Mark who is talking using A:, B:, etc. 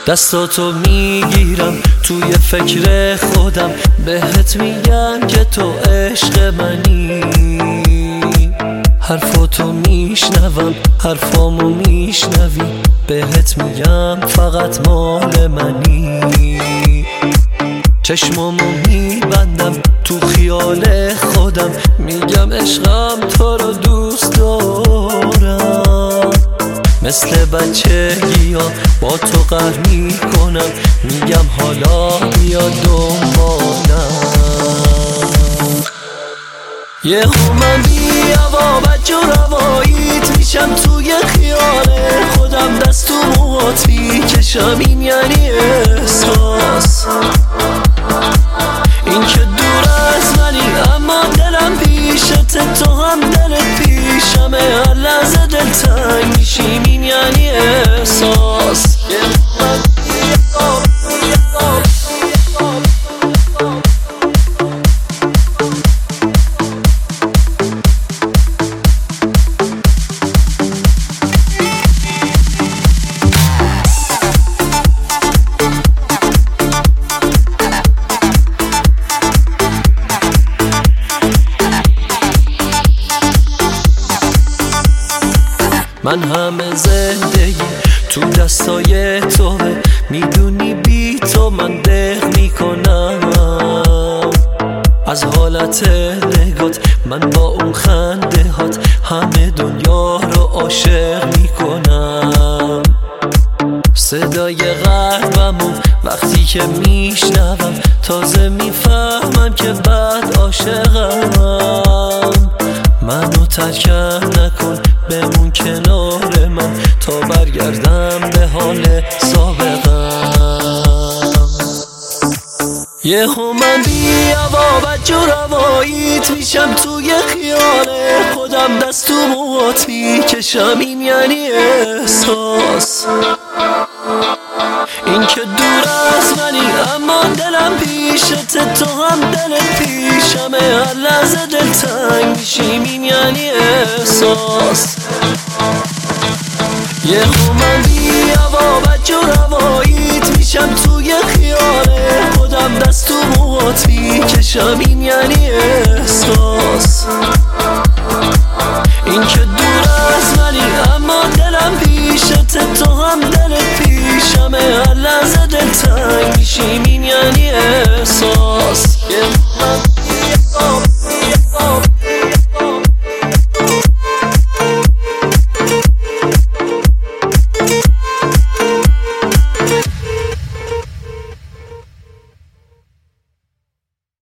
A: دستاتو میگیرم توی فکر خودم، بهت میگم که تو عشق منی. حرفاتو میشنوم، حرفامو میشنوی، بهت میگم فقط مال منی. چشمامو میبندم تو خیال خودم، میگم عشقم تو رو دوست دارم. مثل بچگی ها با تو قهر میکنم، میگم حالا بیا دنبالم. یهو من بی‌هوا بج و رواییت میشم توی خیال خودم، دست تو موهات میکشم، این یعنی احساس. این که دور از منی اما دلم پیشته، تو هم دلت پیشمه، هر لحظه دلتنگ میشیم، این یعنی احساس. من همه زندگی تو دستای توه، میدونی بی تو من دق میکنم. از حالت نگات من با اون خنده هات همه دنیا رو عاشق میکنم. صدای قلبمو وقتی که میشنوم، تازه میفهمم که بعد عاشقم. منو ترکم نکن، بمون کنار من تا برگردم به حال سابقم. یهو من بی‌هوا بج و رواییت میشم توی خیال خودم، دست تو موهات میکشم، این یعنی احساس. این که دور از منی اما دلم پیشته، تو هم دلت پیشمه، هر لحظه دلتنگ میشیم، این یعنی احساس. یهو من بی‌هوا بج و رواییت میشم توی خیال خودم، دست تو موهات میکشم، این یعنی احساس.